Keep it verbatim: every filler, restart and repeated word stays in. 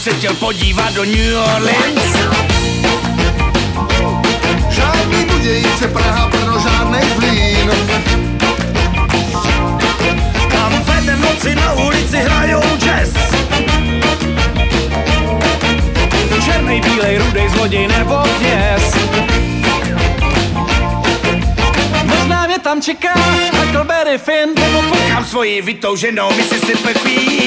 se chtěl podívat do New Orleans. Žádný Budějice, Praha, Brno, žádnej Zlín. Tam vede v noci na ulici hrajou jazz. Černej, bílej, rudej, zloděj nebo kněz. Možná mě tam čeká Huckleberry Finn, nebo potkám svoji vytouženou Mississippi Queen.